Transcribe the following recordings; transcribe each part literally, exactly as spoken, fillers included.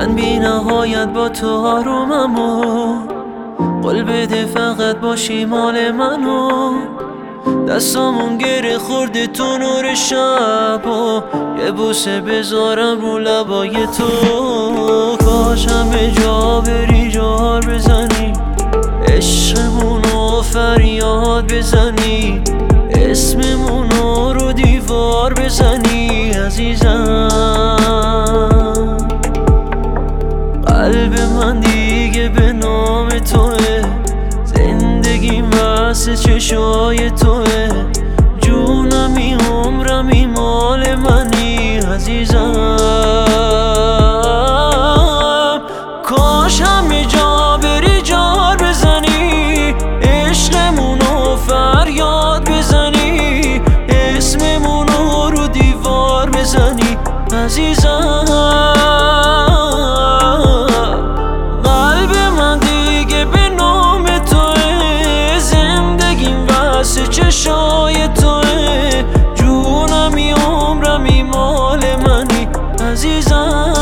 من بی نهایت با تو آرومم و قول بده فقط باشی مال منو. دستامون گره خورده تو نور شب و یه بوسه بذارم رو لبای تو. کاش همه جا بری جار بزنی، عشقمونو فریاد بزنی، اسممونو رو دیوار بزنی عزیزم. قلب من دیگه به نام توه، زندگیم واسه چشای توه، جونمی عمرمی مال منی عزیزم. کاش همه جا بری جار بزنی، عشقمونو فریاد بزنی، اسممونو رو دیوار بزنی عزیزم. قلب من دیگه به نام توه، زندگیم واسه چشای توه، جونمی عمرمی مال منی عزیزم.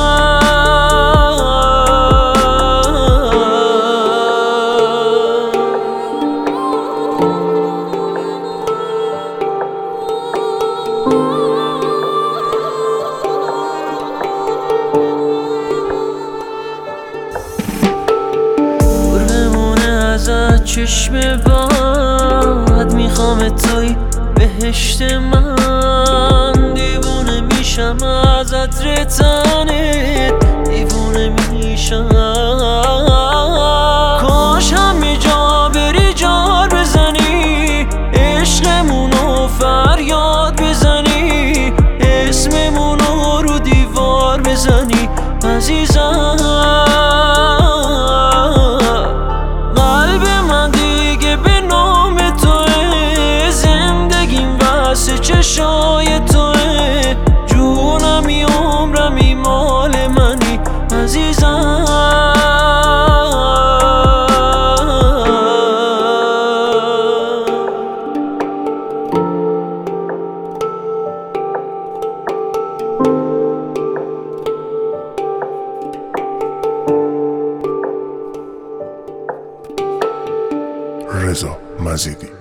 چشم باد میخوام توی بهشت من، دیوونه میشم از عطر تنت، دیوونه میشم. کاش همه جا بری جار بزنی، عشقمونو فریاد بزنی، اسممونو رو دیوار بزنی عزیزم. چشای توه، جونمی عمرمی مال منی عزیزم. رضا مزیدی.